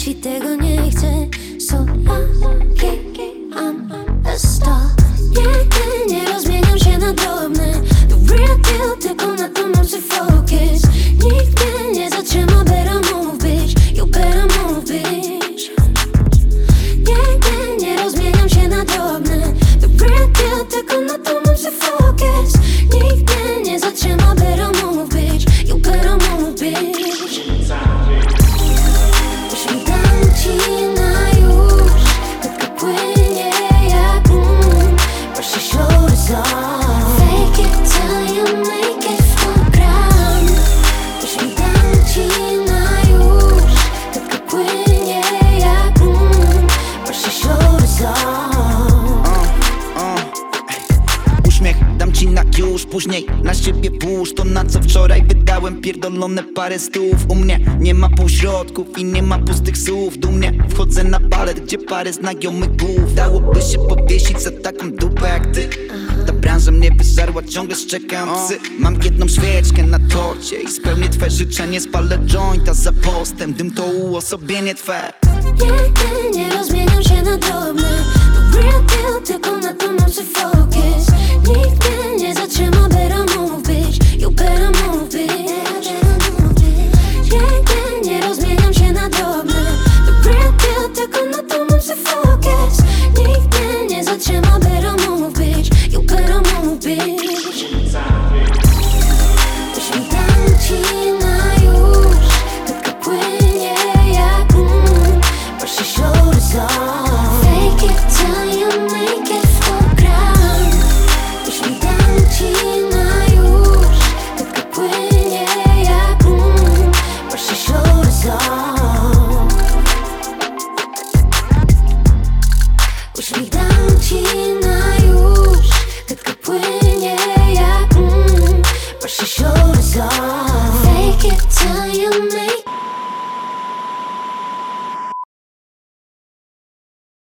jeśli tego nie chcę. So lucky I'm a star. Nigdy nie rozmieniam się na drobne. The real deal, tylko na to mam się focus. Nigdy nie zatrzyma, better move bitch. You better move bitch. Nigdy nie rozmieniam się na drobne. The real deal, tylko na to mam się focus. Nigdy nie zatrzyma, better move bitch. You better move bitch. Już mi dam ci na już. Tylko płynie jak brush your shoulders off. Fake it till you make it for gram. Już mi dam ci na już. Tylko płynie jak brush your shoulders off. Uśmiech dam ci na już, później na siebie włóż to, na co wczoraj wydałem pierdolone parę stów. U mnie nie ma półśrodków i nie ma pustych słów. Dumnie wchodzę na balet, gdzie parę znajomych głów. Dałoby się powiesić za taką dupę jak ty. Ta branża mnie wyżarła, ciągle szczekam psy. Mam jedną świeczkę na torcie i spełnię twe życzenie. Spalę jointa za postem, dym to uosobienie twe. Nigdy nie rozmieniam się na drobne. The real deal, tylko na to mam się focus.